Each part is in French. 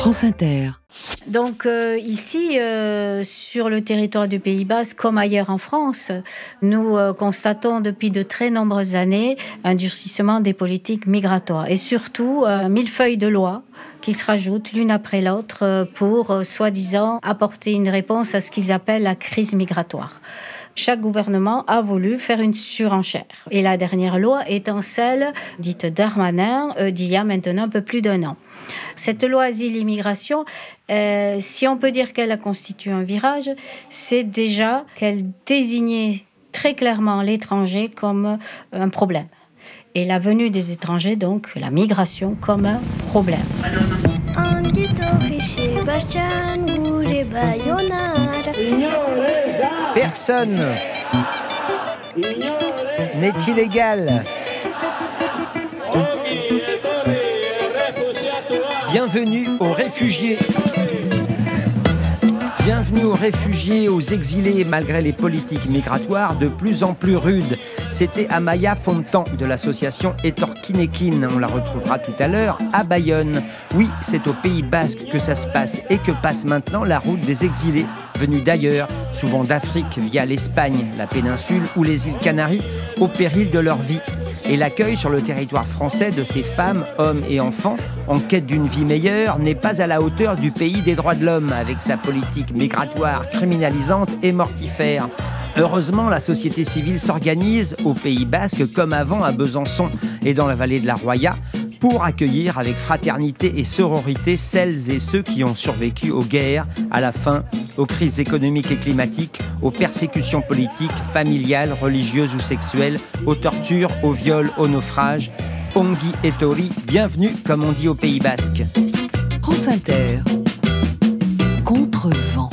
France Inter. Donc ici, sur le territoire du Pays Basque, comme ailleurs en France, nous constatons depuis de très nombreuses années un durcissement des politiques migratoires et surtout un millefeuille de lois qui se rajoutent l'une après l'autre pour, soi-disant, apporter une réponse à ce qu'ils appellent la crise migratoire. Chaque gouvernement a voulu faire une surenchère. Et la dernière loi étant celle dite Darmanin, d'il y a maintenant un peu plus d'1 an. Cette loi asile-immigration, si on peut dire qu'elle a constitué un virage, c'est déjà qu'elle désignait très clairement l'étranger comme un problème. Et la venue des étrangers, donc la migration, comme un problème. Personne n'est illégal. Bienvenue aux réfugiés. Bienvenue aux réfugiés, aux exilés, malgré les politiques migratoires de plus en plus rudes. C'était Amaya Fontan de l'association Etorkinekin. On la retrouvera tout à l'heure à Bayonne. Oui, c'est au Pays Basque que ça se passe et que passe maintenant la route des exilés, venus d'ailleurs, souvent d'Afrique via l'Espagne, la péninsule ou les îles Canaries, au péril de leur vie. Et l'accueil sur le territoire français de ces femmes, hommes et enfants en quête d'une vie meilleure n'est pas à la hauteur du pays des droits de l'homme, avec sa politique migratoire criminalisante et mortifère. Heureusement, la société civile s'organise au Pays Basque comme avant à Besançon et dans la vallée de la Roya pour accueillir avec fraternité et sororité celles et ceux qui ont survécu aux guerres, à la faim, aux crises économiques et climatiques, aux persécutions politiques, familiales, religieuses ou sexuelles, aux tortures, aux viols, aux naufrages. Ongi Etorri, bienvenue comme on dit au Pays Basque. France Inter. Contre-vent.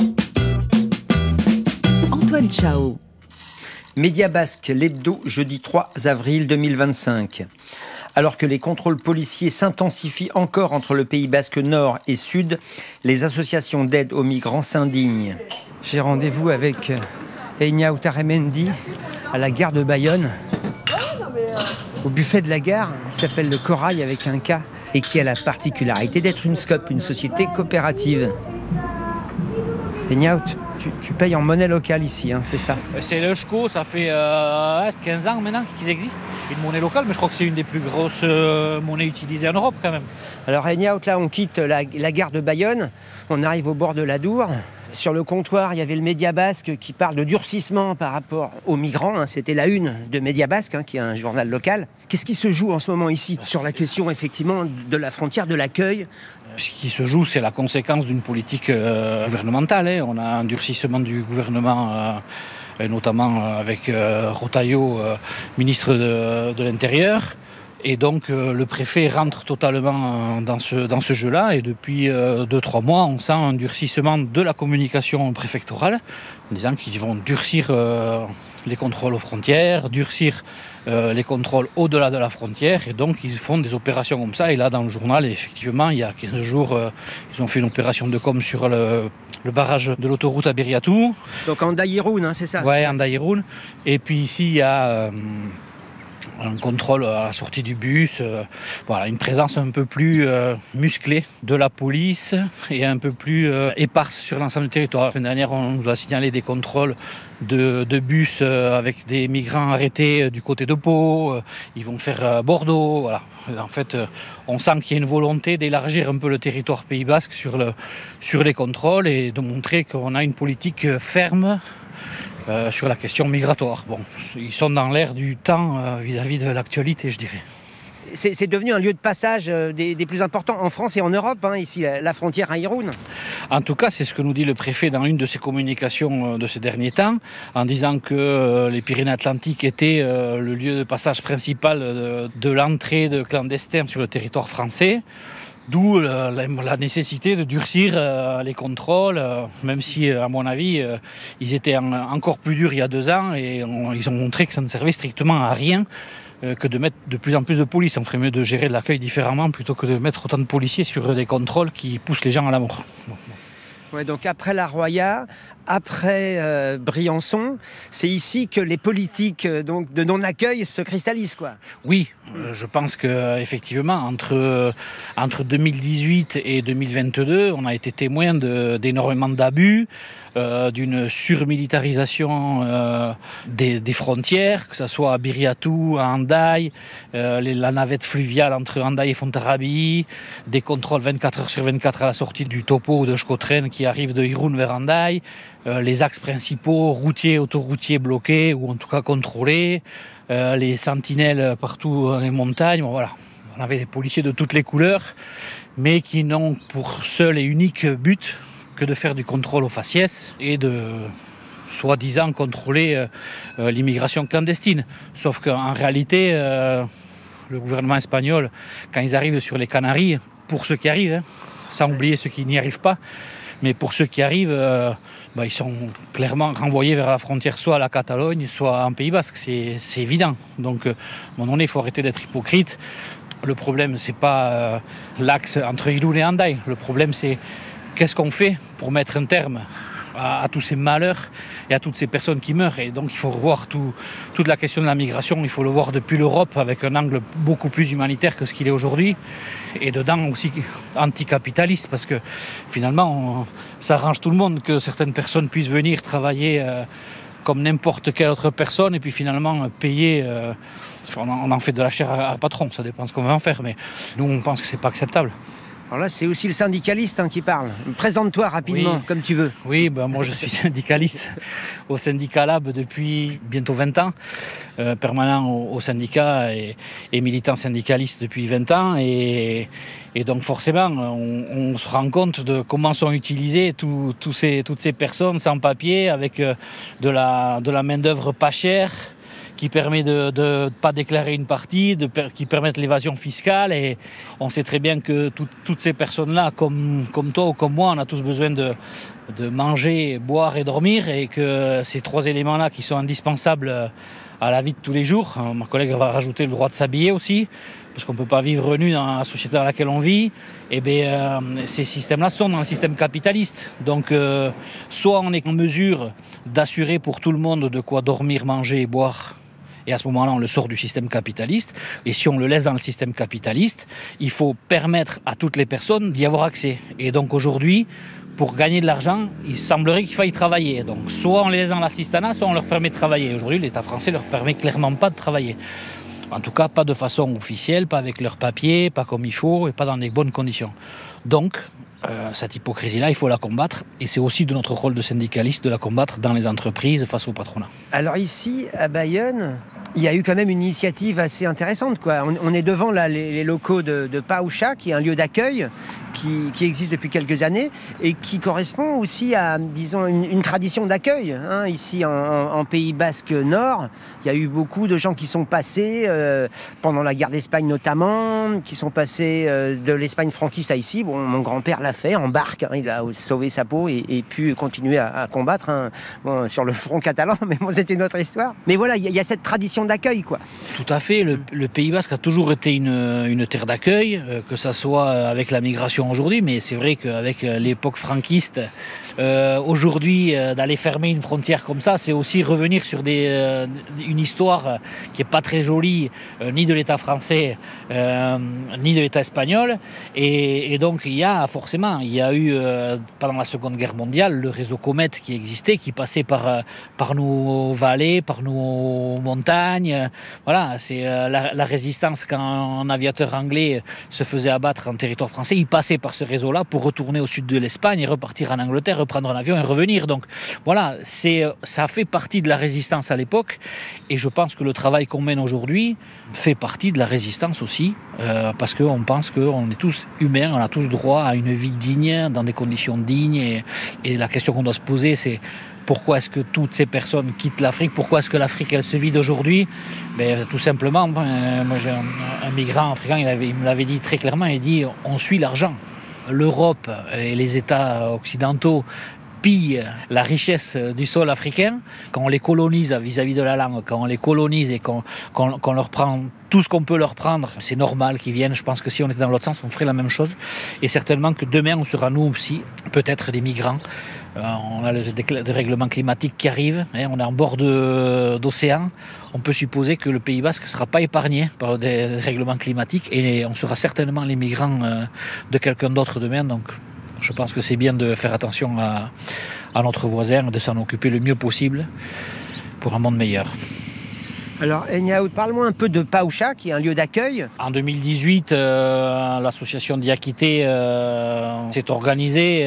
Antoine Chao. Média Basque, l'hebdo, jeudi 3 avril 2025. Alors que les contrôles policiers s'intensifient encore entre le Pays Basque Nord et Sud, les associations d'aide aux migrants s'indignent. J'ai rendez-vous avec Enya Outaremendi à la gare de Bayonne, au buffet de la gare, qui s'appelle le Corail avec un K, et qui a la particularité d'être une SCOP, une société coopérative. Enya, tu payes en monnaie locale ici, hein, c'est ça? C'est le SCO, ça fait 15 ans maintenant qu'ils existent. Une monnaie locale, mais je crois que c'est une des plus grosses monnaies utilisées en Europe quand même. Alors Enya, là on quitte la gare de Bayonne, on arrive au bord de l'Adour. Sur le comptoir, il y avait le Média Basque qui parle de durcissement par rapport aux migrants. Hein. C'était la une de Média Basque, qui est un journal local. Qu'est-ce qui se joue en ce moment ici sur la question effectivement de la frontière, de l'accueil? Ce qui se joue, c'est la conséquence d'une politique gouvernementale. On a un durcissement du gouvernement, notamment avec Rotaillot, ministre de l'Intérieur. Et donc le préfet rentre totalement dans ce jeu-là. Et depuis 2-3 mois, on sent un durcissement de la communication préfectorale, en disant qu'ils vont durcir les contrôles aux frontières, durcir les contrôles au-delà de la frontière. Et donc ils font des opérations comme ça. Et là, dans le journal, effectivement, il y a 15 jours, ils ont fait une opération de com sur le barrage de l'autoroute à Biriatou. Donc en Daïroun, c'est ça? Oui, en Daïroun. Et puis ici, il y a un contrôle à la sortie du bus, une présence un peu plus musclée de la police et un peu plus éparse sur l'ensemble du territoire. La semaine dernière, on nous a signalé des contrôles de bus avec des migrants arrêtés du côté de Pau. Ils vont faire Bordeaux. Voilà. En fait, on sent qu'il y a une volonté d'élargir un peu le territoire Pays Basque sur les contrôles et de montrer qu'on a une politique ferme sur la question migratoire. Bon, ils sont dans l'air du temps vis-à-vis de l'actualité, je dirais. C'est devenu un lieu de passage des plus importants en France et en Europe, ici, la frontière à Irun. En tout cas, c'est ce que nous dit le préfet dans une de ses communications de ces derniers temps, en disant que les Pyrénées-Atlantiques étaient le lieu de passage principal de l'entrée de clandestins sur le territoire français. D'où la nécessité de durcir les contrôles, même si, à mon avis, ils étaient encore plus durs il y a 2 ans et ils ont montré que ça ne servait strictement à rien que de mettre de plus en plus de police. On ferait mieux de gérer l'accueil différemment plutôt que de mettre autant de policiers sur des contrôles qui poussent les gens à la mort. Ouais, donc après la Roya, après Briançon, c'est ici que les politiques donc, de non-accueil se cristallisent, quoi. Oui, je pense qu'effectivement, entre 2018 et 2022, on a été témoin d'énormément d'abus, d'une surmilitarisation des frontières, que ce soit à Biriatou, à Hendaye, la navette fluviale entre Hendaye et Fontarabie, des contrôles 24 heures sur 24 à la sortie du topo ou de Schkotren qui arrivent de Irun vers Hendaye, les axes principaux routiers, autoroutiers bloqués ou en tout cas contrôlés, les sentinelles partout dans les montagnes. Bon, voilà. On avait des policiers de toutes les couleurs, mais qui n'ont pour seul et unique but que de faire du contrôle aux faciès et de soi-disant contrôler l'immigration clandestine. Sauf qu'en réalité, le gouvernement espagnol, quand ils arrivent sur les Canaries, pour ceux qui arrivent, sans oublier ceux qui n'y arrivent pas, mais pour ceux qui arrivent, ils sont clairement renvoyés vers la frontière, soit à la Catalogne, soit en Pays Basque. C'est évident. Donc, à un moment donné, il faut arrêter d'être hypocrite. Le problème, c'est pas l'axe entre Irun et Hendaye. Le problème, c'est qu'est-ce qu'on fait pour mettre un terme à tous ces malheurs et à toutes ces personnes qui meurent. Et donc il faut revoir toute la question de la migration, il faut le voir depuis l'Europe avec un angle beaucoup plus humanitaire que ce qu'il est aujourd'hui, et dedans aussi anticapitaliste, parce que finalement ça arrange tout le monde que certaines personnes puissent venir travailler comme n'importe quelle autre personne et puis finalement payer, on en fait de la chair à patron, ça dépend de ce qu'on va en faire, mais nous on pense que c'est pas acceptable. Alors là, c'est aussi le syndicaliste qui parle. Présente-toi rapidement, comme tu veux. Oui, moi je suis syndicaliste au syndicat Lab depuis bientôt 20 ans, permanent au syndicat et militant syndicaliste depuis 20 ans. Et donc forcément, on se rend compte de comment sont utilisées toutes ces personnes sans papier, avec de la main-d'œuvre pas chère, qui permet de ne pas déclarer une partie, qui permettent l'évasion fiscale. Et on sait très bien que toutes ces personnes-là, comme toi ou comme moi, on a tous besoin de manger, boire et dormir, et que ces trois éléments-là qui sont indispensables à la vie de tous les jours, ma collègue va rajouter le droit de s'habiller aussi, parce qu'on ne peut pas vivre nu dans la société dans laquelle on vit, et ces systèmes-là sont dans le système capitaliste. Donc soit on est en mesure d'assurer pour tout le monde de quoi dormir, manger et boire, et à ce moment-là, on le sort du système capitaliste. Et si on le laisse dans le système capitaliste, il faut permettre à toutes les personnes d'y avoir accès. Et donc aujourd'hui, pour gagner de l'argent, il semblerait qu'il faille travailler. Donc soit on les laisse dans l'assistanat, soit on leur permet de travailler. Aujourd'hui, l'État français ne leur permet clairement pas de travailler. En tout cas, pas de façon officielle, pas avec leurs papiers, pas comme il faut, et pas dans des bonnes conditions. Donc, cette hypocrisie-là, il faut la combattre. Et c'est aussi de notre rôle de syndicaliste de la combattre dans les entreprises face au patronat. Alors ici, à Bayonne, il y a eu quand même une initiative assez intéressante, quoi. On est devant là, les locaux de Paoucha, qui est un lieu d'accueil qui existe depuis quelques années et qui correspond aussi à, disons, une tradition d'accueil. Ici, en Pays Basque Nord, il y a eu beaucoup de gens qui sont passés, pendant la guerre d'Espagne notamment, qui sont passés de l'Espagne franquiste à ici. Bon, mon grand-père l'a fait en barque, il a sauvé sa peau et pu continuer à combattre sur le front catalan, mais bon, c'était une autre histoire. Mais voilà, il y a cette tradition d'accueil, quoi. Tout à fait. Le Pays Basque a toujours été une terre d'accueil, que ça soit avec la migration aujourd'hui, mais c'est vrai qu'avec l'époque franquiste, aujourd'hui, d'aller fermer une frontière comme ça, c'est aussi revenir sur une histoire qui n'est pas très jolie, ni de l'État français, ni de l'État espagnol. Et donc, il y a eu, pendant la Seconde Guerre mondiale, le réseau Comet qui existait, qui passait par nos vallées, par nos montagnes. Voilà, c'est la résistance quand un aviateur anglais se faisait abattre en territoire français, il passait par ce réseau-là pour retourner au sud de l'Espagne et repartir en Angleterre, reprendre un avion et revenir. Donc voilà, ça fait partie de la résistance à l'époque, et je pense que le travail qu'on mène aujourd'hui fait partie de la résistance aussi, parce qu'on pense qu'on est tous humains, on a tous droit à une vie digne, dans des conditions dignes, et la question qu'on doit se poser, c'est pourquoi est-ce que toutes ces personnes quittent l'Afrique? Pourquoi est-ce que l'Afrique, elle se vide aujourd'hui? Tout simplement, moi j'ai un migrant africain, il me l'avait dit très clairement, il dit on suit l'argent. L'Europe et les États occidentaux pillent la richesse du sol africain, quand on les colonise vis-à-vis de la langue, quand on les colonise et qu'on leur prend tout ce qu'on peut leur prendre, c'est normal qu'ils viennent. Je pense que si on était dans l'autre sens, on ferait la même chose. Et certainement que demain, on sera nous aussi, peut-être des migrants. On a le dérèglement climatique qui arrive, on est en bord d'océan. On peut supposer que le Pays Basque ne sera pas épargné par le dérèglement climatique et on sera certainement les migrants de quelqu'un d'autre demain. Donc je pense que c'est bien de faire attention à notre voisin, de s'en occuper le mieux possible pour un monde meilleur. Alors, Enyao, parle-moi un peu de Paoucha, qui est un lieu d'accueil. En 2018, l'association Diakité s'est organisée,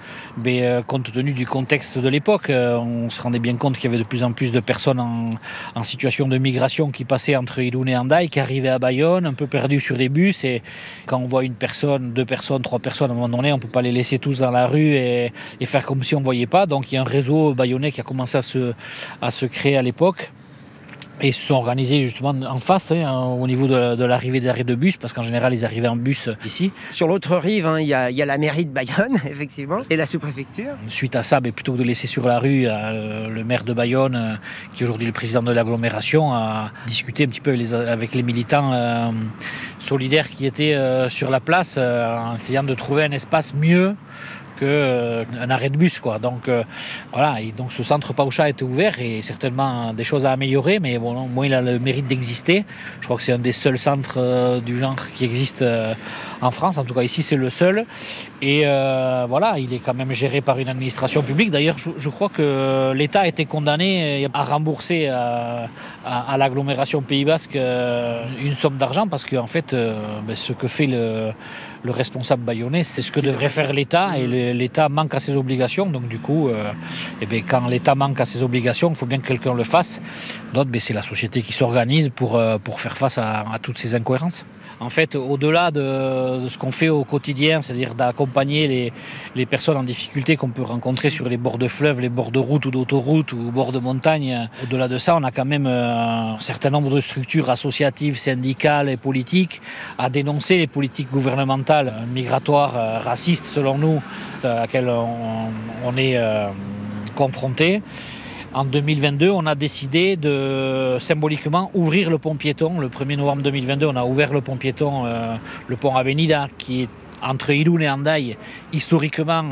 compte tenu du contexte de l'époque. On se rendait bien compte qu'il y avait de plus en plus de personnes en situation de migration qui passaient entre Irun et Hendaye, qui arrivaient à Bayonne, un peu perdus sur les bus. Et quand on voit une personne, 2 personnes, 3 personnes, à un moment donné, on ne peut pas les laisser tous dans la rue et faire comme si on ne voyait pas. Donc il y a un réseau bayonnais qui a commencé à se créer à l'époque. Et se sont organisés justement en face, au niveau de l'arrivée des arrêts de bus, parce qu'en général, ils arrivaient en bus ici. Sur l'autre rive, il y a la mairie de Bayonne, effectivement, et la sous-préfecture. Suite à ça, plutôt que de laisser sur la rue le maire de Bayonne, qui est aujourd'hui le président de l'agglomération, a discuté un petit peu avec les militants solidaires qui étaient sur la place, en essayant de trouver un espace mieux qu'un arrêt de bus, quoi. Donc voilà, et donc ce centre Paoucha a été ouvert et certainement des choses à améliorer, mais bon, au moins il a le mérite d'exister. Je crois que c'est un des seuls centres du genre qui existe en France, en tout cas ici c'est le seul. Et voilà, il est quand même géré par une administration publique. D'ailleurs, je crois que l'État a été condamné à rembourser à l'agglomération Pays Basque une somme d'argent parce qu'en fait, ce que fait le responsable bayonnais, c'est ce que devrait faire l'État et l'État manque à ses obligations. Donc du coup, quand l'État manque à ses obligations, il faut bien que quelqu'un le fasse. Donc c'est la société qui s'organise pour faire face à toutes ces incohérences. En fait, au-delà de ce qu'on fait au quotidien, c'est-à-dire d'accompagner les personnes en difficulté qu'on peut rencontrer sur les bords de fleuves, les bords de route ou d'autoroute ou bords de montagne, au-delà de ça, on a quand même un certain nombre de structures associatives, syndicales et politiques à dénoncer les politiques gouvernementales migratoires, racistes selon nous, à laquelle on est confronté. En 2022, on a décidé de symboliquement ouvrir le pont piéton. Le 1er novembre 2022, on a ouvert le pont piéton, le pont Avenida, qui est entre Irun et Hendaye, historiquement,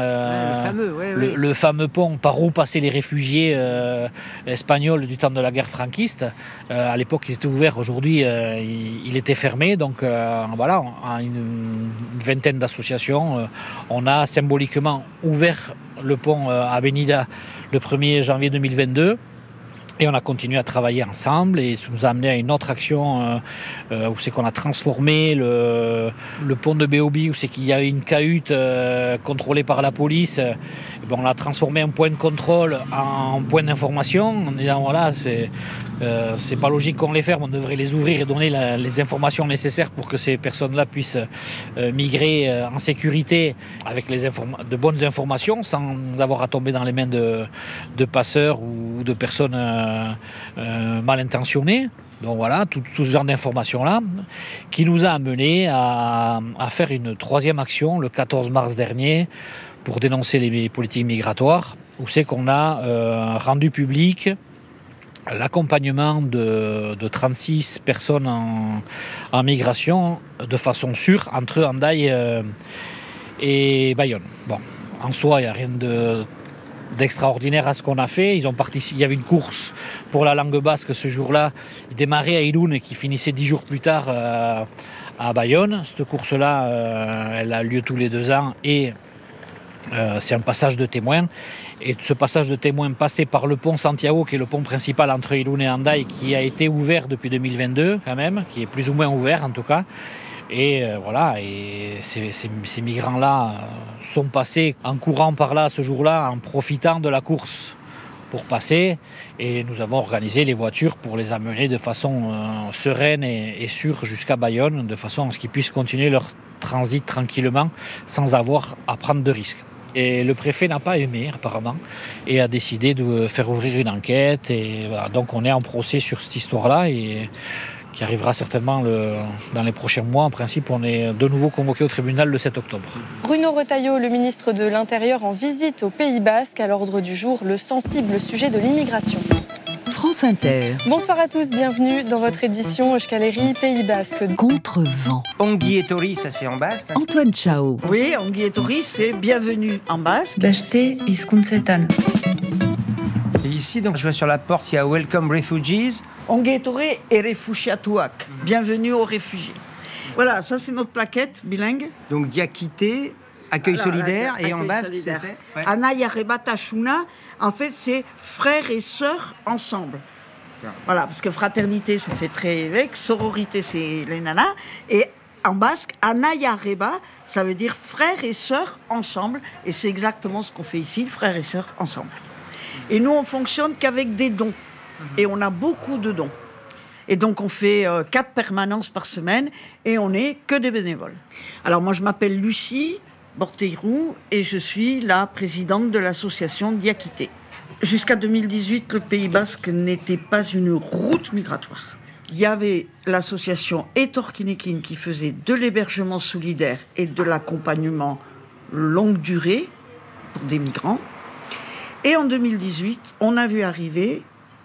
le fameux pont par où passaient les réfugiés espagnols du temps de la guerre franquiste. À l'époque, il était ouvert. Aujourd'hui, il était fermé. Donc voilà, une vingtaine d'associations, on a symboliquement ouvert le pont Avenida le 1er janvier 2022. Et on a continué à travailler ensemble et ça nous a amené à une autre action où c'est qu'on a transformé le pont de Béobi, où c'est qu'il y a une cahute contrôlée par la police. On l'a transformé en point de contrôle en point d'information en disant voilà, c'est pas logique qu'on les ferme, on devrait les ouvrir et donner les informations nécessaires pour que ces personnes-là puissent migrer en sécurité avec de bonnes informations sans avoir à tomber dans les mains de passeurs ou de personnes mal intentionnées. Donc voilà, tout ce genre d'informations-là qui nous a amené à faire une 3e action le 14 mars dernier pour dénoncer les politiques migratoires, où c'est qu'on a rendu public l'accompagnement de 36 personnes en migration de façon sûre entre Hendaye et Bayonne. Bon, en soi, il n'y a rien d'extraordinaire à ce qu'on a fait. Il y avait une course pour la langue basque ce jour-là. Il démarrait à Irun et qui finissait 10 jours plus tard à Bayonne. Cette course-là, elle a lieu tous les 2 ans et c'est un passage de témoins. Et ce passage de témoins passé par le pont Santiago, qui est le pont principal entre Irun et Hendaye, qui a été ouvert depuis 2022 quand même, qui est plus ou moins ouvert en tout cas. Et voilà, et ces migrants-là sont passés en courant par là ce jour-là, en profitant de la course pour passer. Et nous avons organisé les voitures pour les amener de façon sereine et sûre jusqu'à Bayonne, de façon à ce qu'ils puissent continuer leur transit tranquillement sans avoir à prendre de risques. Et le préfet n'a pas aimé apparemment et a décidé de faire ouvrir une enquête. Et voilà, donc on est en procès sur cette histoire-là et qui arrivera certainement dans les prochains mois. En principe, on est de nouveau convoqué au tribunal le 7 octobre. Bruno Retailleau, le ministre de l'Intérieur, en visite au Pays Basque. À l'ordre du jour, le sensible sujet de l'immigration. France Inter. Bonsoir à tous, bienvenue dans votre édition Euskaleri Pays Basque. Contre-vent. Ongi etorri, ça c'est en basque. Antoine Chao. Oui, ongi etorri, c'est bienvenue en basque. Beste hizkuntzetan. Et ici, donc, je vois sur la porte, il y a Welcome Refugees. Ongi etorri et refugiatuak. Bienvenue aux réfugiés. Voilà, ça c'est notre plaquette bilingue. Donc Diakité, accueil solidaire, et en accueil basque, solidaire. c'est ouais. Ana Yareba Tachuna, en fait c'est frères et sœurs ensemble. Voilà, parce que fraternité ça fait très évêque, sororité c'est les nanas, et en basque, Ana Yareba, ça veut dire frères et sœurs ensemble, et c'est exactement ce qu'on fait ici, frères et sœurs ensemble. Et nous on fonctionne qu'avec des dons, et on a beaucoup de dons. Et donc, on fait 4 permanences par semaine et on n'est que des bénévoles. Alors, moi, je m'appelle Lucie Borteirou et je suis la présidente de l'association Diakité. Jusqu'à 2018, le Pays Basque n'était pas une route migratoire. Il y avait l'association Etorkinekin qui faisait de l'hébergement solidaire et de l'accompagnement longue durée pour des migrants. Et en 2018, on a vu arriver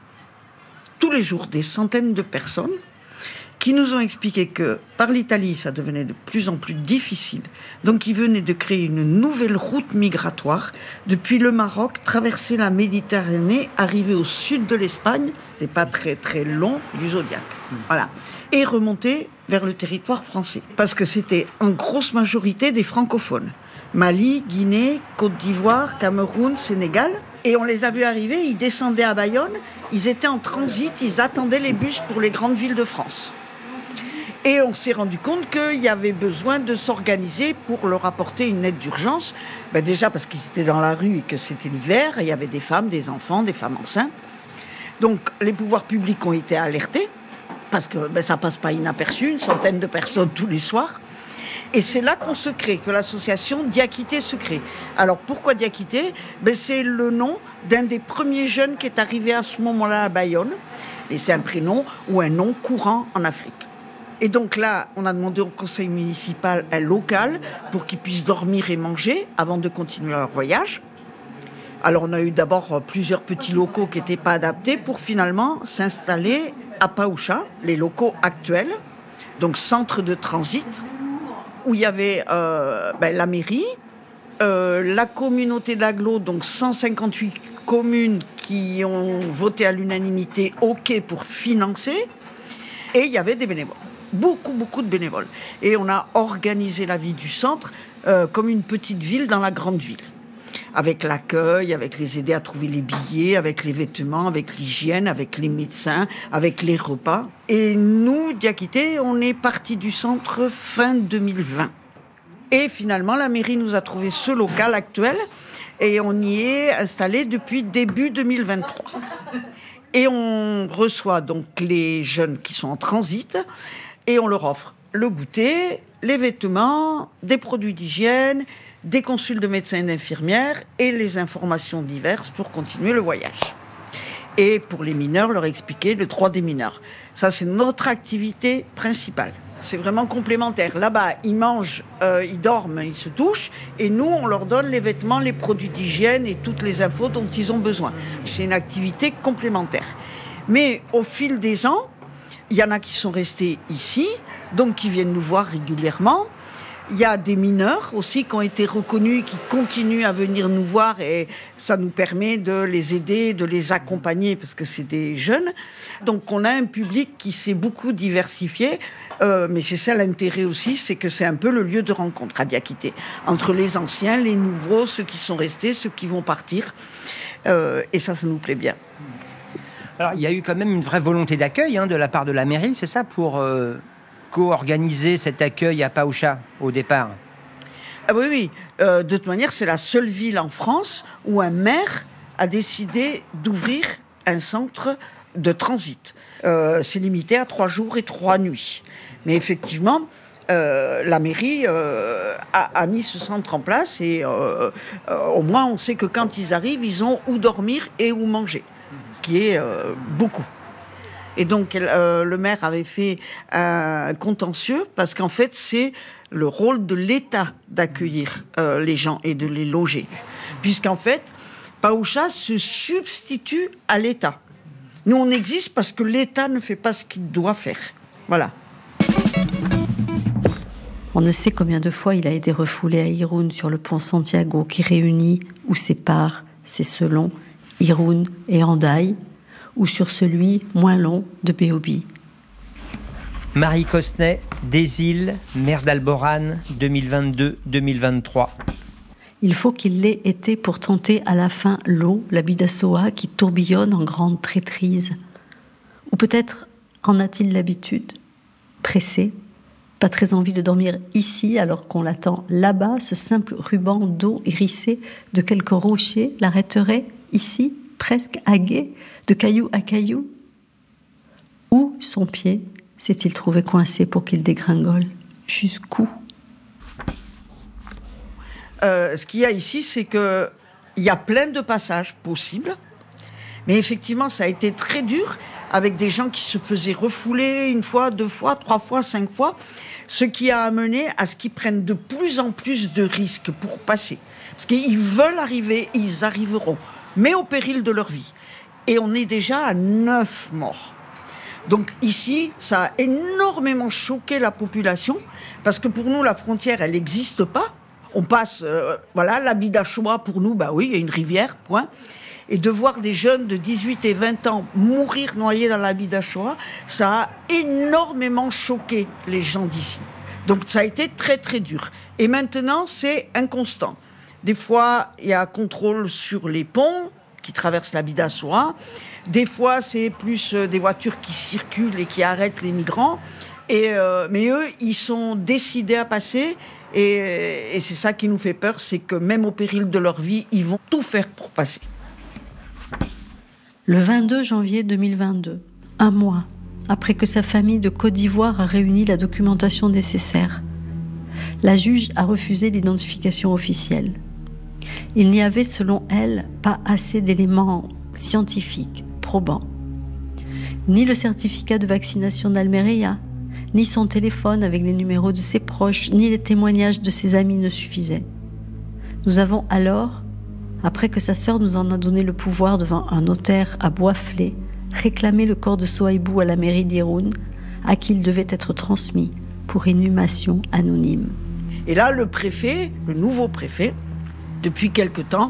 tous les jours des centaines de personnes qui nous ont expliqué que par l'Italie, ça devenait de plus en plus difficile. Donc, ils venaient de créer une nouvelle route migratoire depuis le Maroc, traverser la Méditerranée, arriver au sud de l'Espagne, c'était pas très très long, du Zodiac. Voilà. Et remonter vers le territoire français. Parce que c'était en grosse majorité des francophones. Mali, Guinée, Côte d'Ivoire, Cameroun, Sénégal. Et on les a vus arriver, ils descendaient à Bayonne, ils étaient en transit, ils attendaient les bus pour les grandes villes de France. Et on s'est rendu compte qu'il y avait besoin de s'organiser pour leur apporter une aide d'urgence. Déjà parce qu'ils étaient dans la rue et que c'était l'hiver, il y avait des femmes, des enfants, des femmes enceintes. Donc les pouvoirs publics ont été alertés, parce que ça passe pas inaperçu, une centaine de personnes tous les soirs. Et c'est là qu'on se crée, que l'association Diakité se crée. Alors pourquoi Diakité ? C'est le nom d'un des premiers jeunes qui est arrivé à ce moment-là à Bayonne. Et c'est un prénom ou un nom courant en Afrique. Et donc là, on a demandé au conseil municipal un local pour qu'ils puissent dormir et manger avant de continuer leur voyage. Alors on a eu d'abord plusieurs petits locaux qui n'étaient pas adaptés pour finalement s'installer à Paoucha, les locaux actuels, donc centre de transit, où il y avait la mairie, la communauté d'agglo, donc 158 communes qui ont voté à l'unanimité OK pour financer, et il y avait des bénévoles, beaucoup de bénévoles. Et on a organisé la vie du centre comme une petite ville dans la grande ville, avec l'accueil, avec les aider à trouver les billets, avec les vêtements, avec l'hygiène, avec les médecins, avec les repas. Et nous, Diakité, on est parti du centre fin 2020. Et finalement, la mairie nous a trouvé ce local actuel et on y est installé depuis début 2023. Et on reçoit donc les jeunes qui sont en transit et on leur offre le goûter, les vêtements, des produits d'hygiène, des consultes de médecins et d'infirmières et les informations diverses pour continuer le voyage. Et pour les mineurs, leur expliquer le droit des mineurs. Ça, c'est notre activité principale. C'est vraiment complémentaire. Là-bas, ils mangent, ils dorment, ils se touchent. Et nous, on leur donne les vêtements, les produits d'hygiène et toutes les infos dont ils ont besoin. C'est une activité complémentaire. Mais au fil des ans, il y en a qui sont restés ici, donc qui viennent nous voir régulièrement. Il y a des mineurs aussi qui ont été reconnus, qui continuent à venir nous voir et ça nous permet de les aider, de les accompagner parce que c'est des jeunes. Donc on a un public qui s'est beaucoup diversifié, mais c'est ça l'intérêt aussi, c'est que c'est un peu le lieu de rencontre à Diakité, entre les anciens, les nouveaux, ceux qui sont restés, ceux qui vont partir. Et ça nous plaît bien. Alors il y a eu quand même une vraie volonté d'accueil de la part de la mairie, c'est ça, pour co-organiser cet accueil à Paoucha au départ? Ah oui. De toute manière, c'est la seule ville en France où un maire a décidé d'ouvrir un centre de transit. C'est limité à 3 jours et 3 nuits. Mais effectivement, la mairie a mis ce centre en place et au moins on sait que quand ils arrivent, ils ont où dormir et où manger, ce qui est beaucoup. Et donc, le maire avait fait un contentieux parce qu'en fait, c'est le rôle de l'État d'accueillir les gens et de les loger. Puisqu'en fait, Paoucha se substitue à l'État. Nous, on existe parce que l'État ne fait pas ce qu'il doit faire. Voilà. On ne sait combien de fois il a été refoulé à Irún sur le pont Santiago qui réunit ou sépare, c'est selon, Irún et Hendaye, ou sur celui moins long de Béobi. Marie Cosnet, des Îles, maire d'Alborane, 2022-2023. Il faut qu'il l'ait été pour tenter à la fin l'eau, la Bidassoa, qui tourbillonne en grande traîtrise. Ou peut-être en a-t-il l'habitude, pressé, pas très envie de dormir ici alors qu'on l'attend là-bas, ce simple ruban d'eau hérissé de quelques rochers l'arrêterait ici, presque à gué, de caillou à caillou. Où son pied s'est-il trouvé coincé pour qu'il dégringole? Jusqu'où? Ce qu'il y a ici, c'est qu'il y a plein de passages possibles. Mais effectivement, ça a été très dur avec des gens qui se faisaient refouler 1 fois, 2 fois, 3 fois, 5 fois. Ce qui a amené à ce qu'ils prennent de plus en plus de risques pour passer. Parce qu'ils veulent arriver, ils arriveront, mais au péril de leur vie. Et on est déjà à 9 morts. Donc ici, ça a énormément choqué la population, parce que pour nous, la frontière, elle n'existe pas. On passe, la Bidassoa, pour nous, oui, il y a une rivière, point. Et de voir des jeunes de 18 et 20 ans mourir noyés dans la Bidassoa, ça a énormément choqué les gens d'ici. Donc ça a été très très dur. Et maintenant, c'est inconstant. Des fois, il y a un contrôle sur les ponts qui traversent la Bidassoa. Des fois, c'est plus des voitures qui circulent et qui arrêtent les migrants. Mais eux, ils sont décidés à passer. Et c'est ça qui nous fait peur, c'est que même au péril de leur vie, ils vont tout faire pour passer. Le 22 janvier 2022, 1 mois après que sa famille de Côte d'Ivoire a réuni la documentation nécessaire, la juge a refusé l'identification officielle. Il n'y avait, selon elle, pas assez d'éléments scientifiques probants. Ni le certificat de vaccination d'Almeria, ni son téléphone avec les numéros de ses proches, ni les témoignages de ses amis ne suffisaient. Nous avons alors, après que sa sœur nous en a donné le pouvoir devant un notaire à Boisflé, réclamé le corps de Souaïbou à la mairie d'Irún, à qui il devait être transmis pour inhumation anonyme. Et là, le préfet, le nouveau préfet, depuis quelque temps,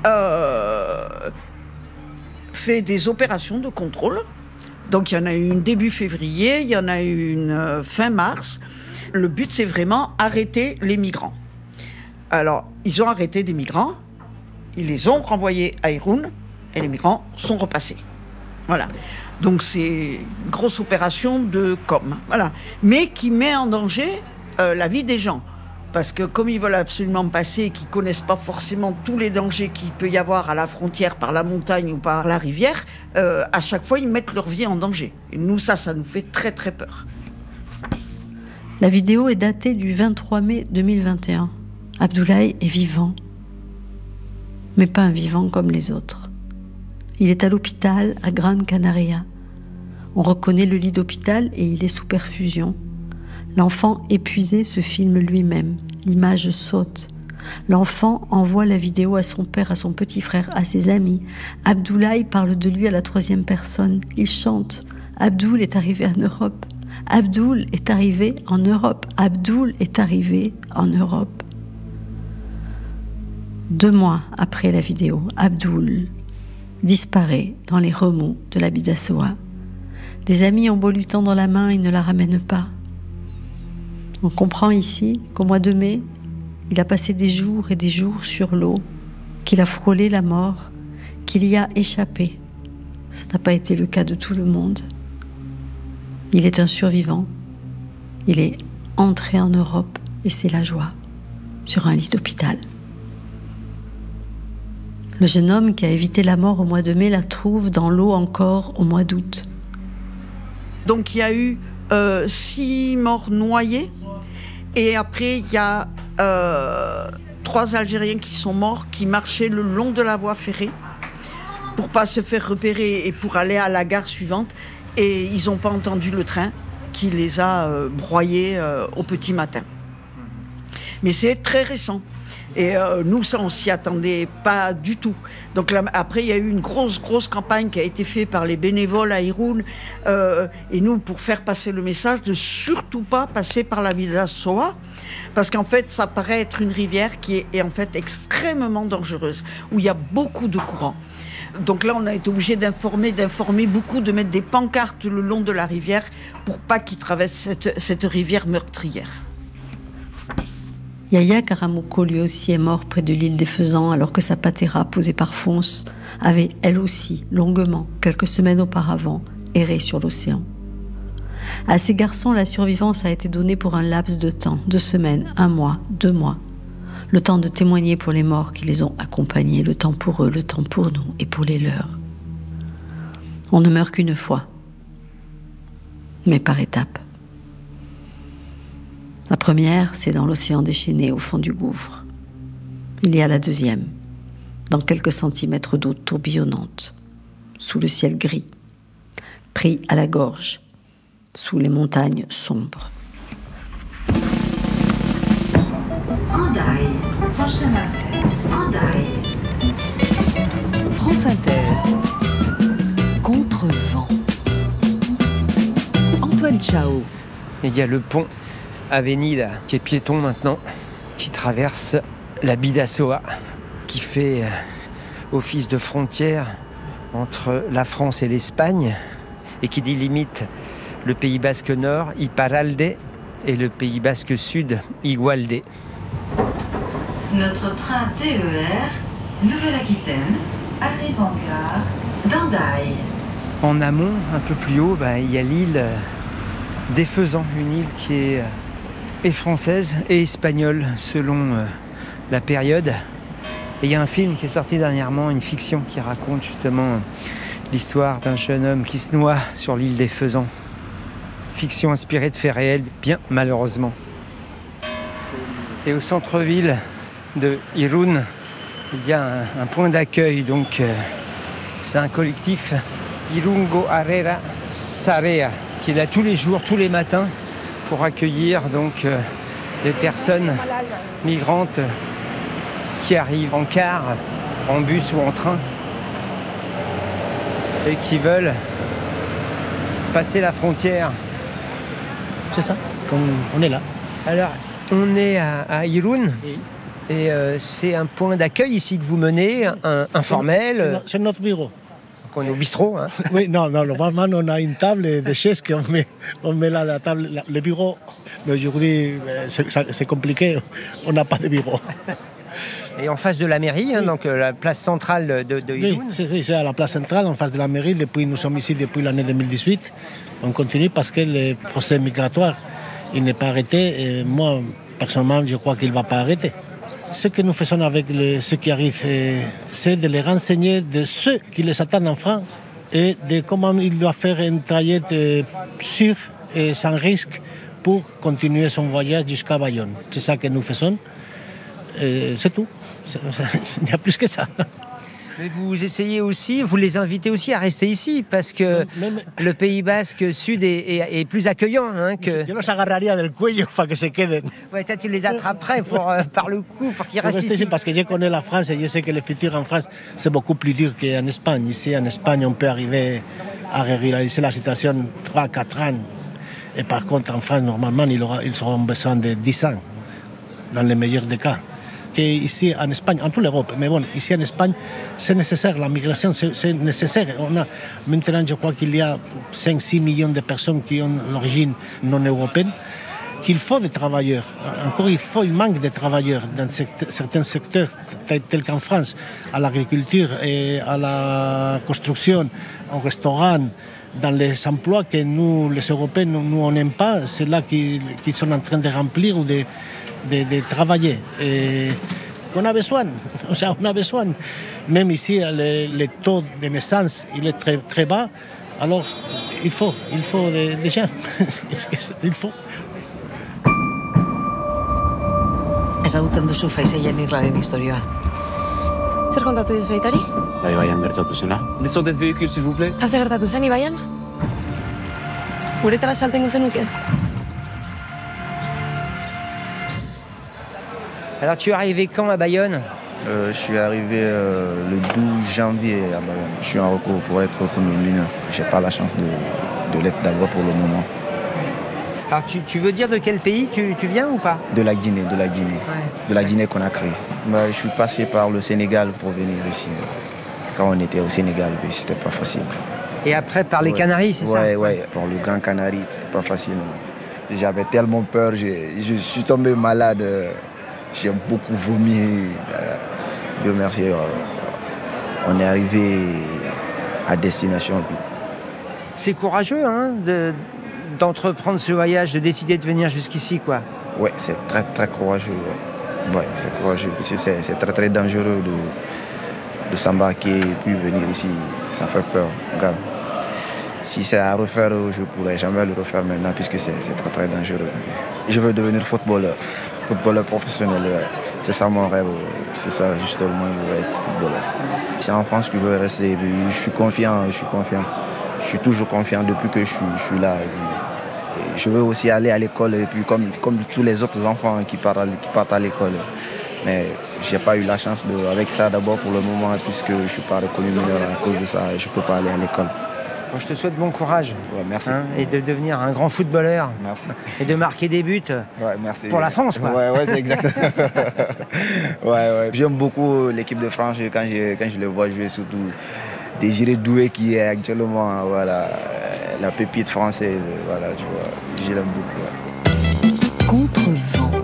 fait des opérations de contrôle. Donc il y en a eu une début février, il y en a eu une fin mars. Le but, c'est vraiment arrêter les migrants. Alors, ils ont arrêté des migrants, ils les ont renvoyés à Irún et les migrants sont repassés. Voilà. Donc c'est une grosse opération de com. Voilà. Mais qui met en danger la vie des gens. Parce que comme ils veulent absolument passer et qu'ils ne connaissent pas forcément tous les dangers qu'il peut y avoir à la frontière par la montagne ou par la rivière, à chaque fois ils mettent leur vie en danger. Et nous, ça nous fait très très peur. La vidéo est datée du 23 mai 2021. Abdoulaye est vivant, mais pas un vivant comme les autres. Il est à l'hôpital à Gran Canaria. On reconnaît le lit d'hôpital et il est sous perfusion. L'enfant épuisé se filme lui-même. L'image saute. L'enfant envoie la vidéo à son père, à son petit frère, à ses amis. Abdoulaye parle de lui à la 3e personne. Il chante. Abdoul est arrivé en Europe. Abdoul est arrivé en Europe. Abdoul est arrivé en Europe. 2 mois après la vidéo, Abdoul disparaît dans les remous de la Bidassoa. Des amis ont beau lui tendre la main, ils ne la ramènent pas. On comprend ici qu'au mois de mai, il a passé des jours et des jours sur l'eau, qu'il a frôlé la mort, qu'il y a échappé. Ça n'a pas été le cas de tout le monde. Il est un survivant. Il est entré en Europe et c'est la joie, sur un lit d'hôpital. Le jeune homme qui a évité la mort au mois de mai la trouve dans l'eau encore au mois d'août. Donc il y a eu 6 morts noyés. Et après, il y a 3 Algériens qui sont morts, qui marchaient le long de la voie ferrée pour pas se faire repérer et pour aller à la gare suivante. et ils n'ont pas entendu le train qui les a broyés au petit matin. Mais c'est très récent. Et nous, ça, on s'y attendait pas du tout. Donc là, après, il y a eu une grosse campagne qui a été faite par les bénévoles à Irún. Et nous, pour faire passer le message de surtout pas passer par la Bidasoa, parce qu'en fait, ça paraît être une rivière qui est en fait extrêmement dangereuse, où il y a beaucoup de courants. Donc là, on a été obligé d'informer beaucoup, de mettre des pancartes le long de la rivière pour pas qu'ils traversent cette rivière meurtrière. Yaya Karamoko, lui aussi, est mort près de l'île des Faisans alors que sa patera, posée par Fons, avait, elle aussi, longuement, quelques semaines auparavant, erré sur l'océan. À ces garçons, la survivance a été donnée pour un laps de temps, 2 semaines, 1 mois, 2 mois. Le temps de témoigner pour les morts qui les ont accompagnés, le temps pour eux, le temps pour nous et pour les leurs. On ne meurt qu'une fois, mais par étapes. La première, c'est dans l'océan déchaîné au fond du gouffre. Il y a la deuxième, dans quelques centimètres d'eau tourbillonnante, sous le ciel gris, pris à la gorge, sous les montagnes sombres. Andaille, prochaine affaire. Andaille. France Inter. Contre-vent. Antoine Chao. Et il y a le pont Avenida, qui est piéton maintenant, qui traverse la Bidasoa, qui fait office de frontière entre la France et l'Espagne, et qui délimite le Pays Basque Nord, Iparralde, et le Pays Basque Sud, Igualde. Notre train TER, Nouvelle-Aquitaine, arrive en gare d'Andaille. En amont, un peu plus haut, il y a l'île des Faisans, une île qui est française et espagnole selon la période. Et il y a un film qui est sorti dernièrement, une fiction qui raconte justement l'histoire d'un jeune homme qui se noie sur l'île des Faisans. Fiction inspirée de faits réels, bien malheureusement. Et au centre-ville de Irún, il y a un point d'accueil, donc c'est un collectif Irungo Harrera Sarea qui est là tous les jours, tous les matins, pour accueillir donc les personnes migrantes qui arrivent en car, en bus ou en train et qui veulent passer la frontière. C'est ça, on est là. Alors, on est à Irún et c'est un point d'accueil ici que vous menez, informel. C'est notre bureau. On est au bistrot, hein. Oui, non, normalement on a une table de chaises qu'on met là la table, le bureau. Mais aujourd'hui, c'est compliqué, on n'a pas de bureau. Et en face de la mairie, oui. Donc la place centrale de Irún. Oui, c'est à la place centrale, en face de la mairie. Nous sommes ici depuis l'année 2018. On continue parce que le procès migratoire, il n'est pas arrêté. Et moi, personnellement, je crois qu'il ne va pas arrêter. Ce que nous faisons avec ceux qui arrivent, c'est de les renseigner de ceux qui les attendent en France et de comment ils doivent faire un trajet sûr et sans risque pour continuer son voyage jusqu'à Bayonne. C'est ça que nous faisons. C'est tout. Il n'y a plus que ça. Mais vous essayez aussi, vous les invitez aussi à rester ici, parce que le Pays Basque Sud est plus accueillant que... Je los agarraría del cuello para que se queden. Ouais, toi, tu les attraperais par le cou pour qu'ils restent ici. Parce que je connais la France et je sais que le futur en France, c'est beaucoup plus dur qu'en Espagne. Ici, en Espagne, on peut arriver à régulariser la situation 3-4 ans. Et par contre, en France, normalement, ils auront besoin de 10 ans, dans le meilleur des cas. Ici en Espagne, en toute l'Europe, mais bon, ici en Espagne, c'est nécessaire, la migration, c'est nécessaire. Maintenant, je crois qu'il y a 5-6 millions de personnes qui ont l'origine non européenne, qu'il faut des travailleurs. Encore, il manque de travailleurs dans certains secteurs, tels qu'en France, à l'agriculture et à la construction, au restaurant, dans les emplois que nous, les Européens, nous on n'aime pas, c'est là qu'ils sont en train de remplir ou de travailler. Et on a besoin, Même ici, le taux de naissance, il est très, très bas. Alors, il faut des gens. Il faut. Ezagutzen duzu Faiseien Irlaren historioa. Zer kontatu duzu aitari? Ibaian gertatu zena. Descendez de véhicule, s'il vous plaît. Zer gertatu zen Ibaian? Uretara saltengo zenuke? Alors tu es arrivé quand à Bayonne ? Je suis arrivé le 12 janvier à Bayonne. Je suis en recours pour être reconnu mineur. Je n'ai pas la chance de l'être d'abord pour le moment. Alors tu veux dire de quel pays tu viens ou pas ? De la Guinée. Ouais. De la Guinée-Conakry. Je suis passé par le Sénégal pour venir ici. Quand on était au Sénégal, c'était pas facile. Et après par les Canaries, c'est ça ? Ouais, par le Grand Canarie, c'était pas facile. J'avais tellement peur, je suis tombé malade. J'ai beaucoup vomi. Dieu merci, on est arrivé à destination. C'est courageux d'entreprendre ce voyage, de décider de venir jusqu'ici, quoi. Ouais, c'est très très courageux. Ouais, c'est courageux parce que c'est très très dangereux de s'embarquer et puis venir ici. Ça fait peur, grave. Si c'est à refaire, je ne pourrais jamais le refaire maintenant puisque c'est très très dangereux. Je veux devenir footballeur professionnel. Ouais. C'est ça mon rêve. C'est ça justement, je veux être footballeur. C'est en France que je veux rester. Je suis confiant. Je suis toujours confiant depuis que je suis là. Et je veux aussi aller à l'école et puis comme tous les autres enfants qui partent à l'école. Mais je n'ai pas eu la chance avec ça d'abord pour le moment puisque je ne suis pas reconnu mineur à cause de ça. Je ne peux pas aller à l'école. Bon, je te souhaite bon courage. Ouais, merci. Et de devenir un grand footballeur. Merci. Et de marquer des buts merci. Pour la France, quoi. Ouais, c'est exact. ouais. J'aime beaucoup l'équipe de France. Quand je le vois jouer, surtout Désiré Doué qui est actuellement la pépite française. Voilà, tu vois, je l'aime beaucoup. Ouais. Contre-vent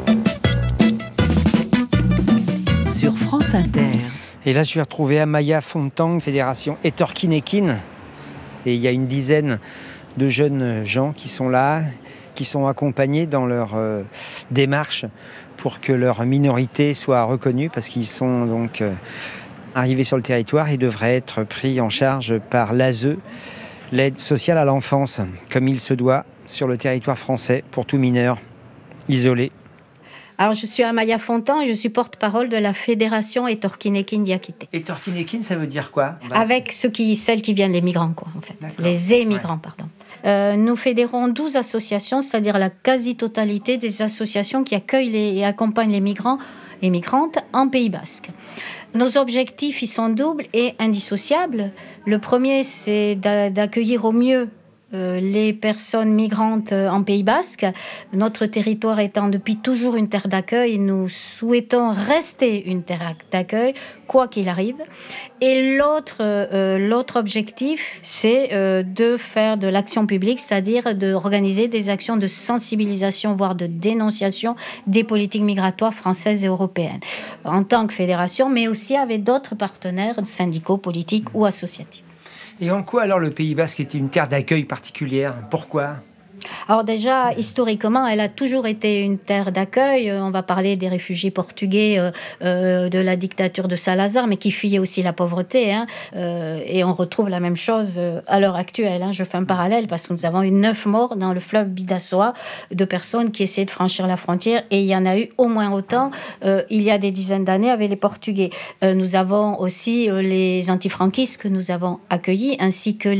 sur France Inter. Et là, je vais retrouver Amaya Fontang, fédération Etorkin-Ekin. Et il y a une dizaine de jeunes gens qui sont là, qui sont accompagnés dans leur démarche pour que leur minorité soit reconnue, parce qu'ils sont donc arrivés sur le territoire et devraient être pris en charge par l'ASE, l'aide sociale à l'enfance, comme il se doit sur le territoire français pour tout mineur isolé. Alors, je suis Amaya Fontang et je suis porte-parole de la fédération Etorkin-Ekin Diakité. Etorkin-Ekin, ça veut dire quoi ? Avec celles qui viennent, les migrants, quoi, en fait. D'accord. Les émigrants, pardon. Nous fédérons 12 associations, c'est-à-dire la quasi-totalité des associations qui accueillent et accompagnent les migrants et migrantes en Pays Basque. Nos objectifs, ils sont doubles et indissociables. Le premier, c'est d'accueillir au mieux les personnes migrantes en Pays Basque. Notre territoire étant depuis toujours une terre d'accueil, nous souhaitons rester une terre d'accueil, quoi qu'il arrive. Et l'autre objectif, c'est de faire de l'action publique, c'est-à-dire d'organiser des actions de sensibilisation, voire de dénonciation des politiques migratoires françaises et européennes, en tant que fédération, mais aussi avec d'autres partenaires syndicaux, politiques ou associatifs. Et en quoi alors le Pays Basque est une terre d'accueil particulière ? Pourquoi ? Alors déjà, historiquement, elle a toujours été une terre d'accueil. On va parler des réfugiés portugais de la dictature de Salazar, mais qui fuyaient aussi la pauvreté. Et on retrouve la même chose à l'heure actuelle. Je fais un parallèle parce que nous avons eu 9 morts dans le fleuve Bidassoa de personnes qui essayaient de franchir la frontière. Et il y en a eu au moins autant il y a des dizaines d'années avec les Portugais. Nous avons aussi les antifranquistes que nous avons accueillis, ainsi que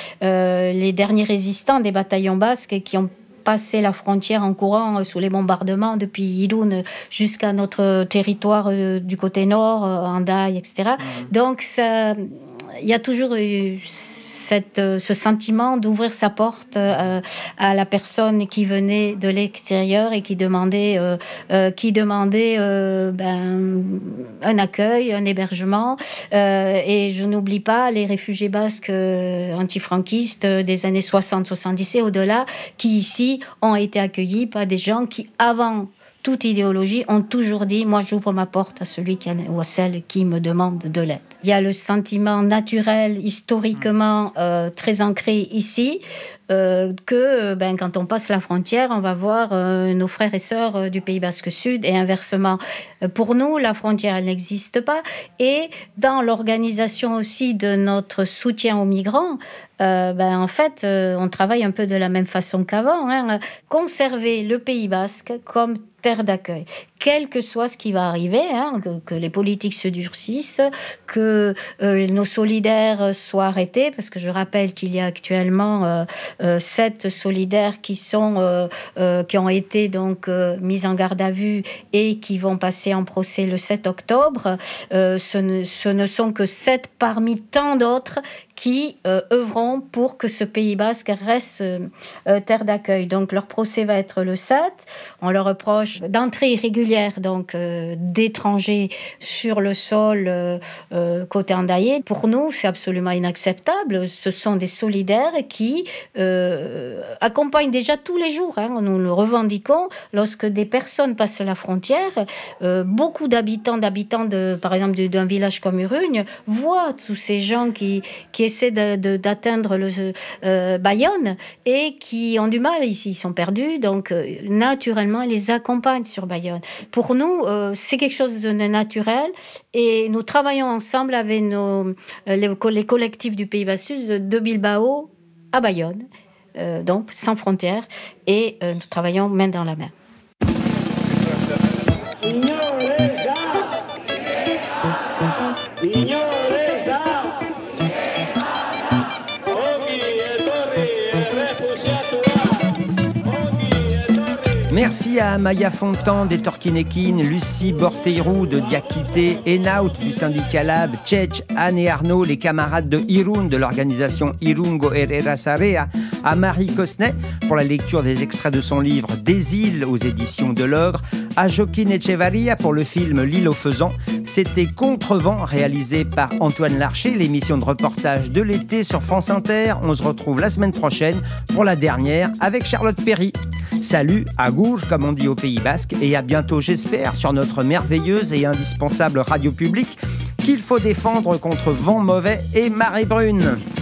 les derniers résistants des bataillons basques qui ont passé la frontière en courant sous les bombardements depuis Irun jusqu'à notre territoire du côté nord, Hendaye, etc. Donc, il y a toujours eu ce sentiment d'ouvrir sa porte à la personne qui venait de l'extérieur et qui demandait un accueil, un hébergement. Et je n'oublie pas les réfugiés basques antifranquistes des années 60-70 et au-delà, qui ici ont été accueillis par des gens qui, avant toute idéologie, ont toujours dit « moi j'ouvre ma porte à celui ou à celle qui me demande de l'aide ». Il y a le sentiment naturel, historiquement très ancré ici, que quand on passe la frontière, on va voir nos frères et sœurs du Pays Basque Sud et inversement. Pour nous, la frontière, elle n'existe pas. Et dans l'organisation aussi de notre soutien aux migrants, en fait, on travaille un peu de la même façon qu'avant. Conserver le Pays Basque comme terre d'accueil, quel que soit ce qui va arriver, que les politiques se durcissent, que nos solidaires soient arrêtés, parce que je rappelle qu'il y a actuellement 7 solidaires qui ont été donc mis en garde à vue et qui vont passer en procès le 7 octobre. Ce ne sont que 7 parmi tant d'autres qui œuvront pour que ce Pays basque reste terre d'accueil. Donc leur procès va être le 7. On leur reproche d'entrée irrégulière donc d'étrangers sur le sol côté Hendaye. Pour nous, c'est absolument inacceptable. Ce sont des solidaires qui accompagnent déjà tous les jours. Nous le revendiquons lorsque des personnes passent la frontière. Beaucoup d'habitants par exemple d'un village comme Urugne voient tous ces gens qui essaient d'atteindre Bayonne et qui ont du mal ici, ils sont perdus, donc naturellement ils les accompagnent sur Bayonne. Pour nous, c'est quelque chose de naturel et nous travaillons ensemble avec les collectifs du Pays basque de Bilbao à Bayonne, donc sans frontières, et nous travaillons main dans la main. Merci à Amaya Fontan d'Etorkinekin, Lucie Borteirou de Diakité, Enaut du syndicat Lab, Tchèch, Anne et Arnaud, les camarades de Irun de l'organisation Irungo Herrera Sarea, à Marie Cosnet pour la lecture des extraits de son livre Des îles aux éditions de l'Ogre, à Joaquin Echevarria pour le film L'île aux faisans. C'était Contrevent, réalisé par Antoine Larcher, l'émission de reportage de l'été sur France Inter. On se retrouve la semaine prochaine pour la dernière avec Charlotte Perry. Salut, à gauche, comme on dit au Pays basque, et à bientôt, j'espère, sur notre merveilleuse et indispensable radio publique qu'il faut défendre contre vent mauvais et marée brune.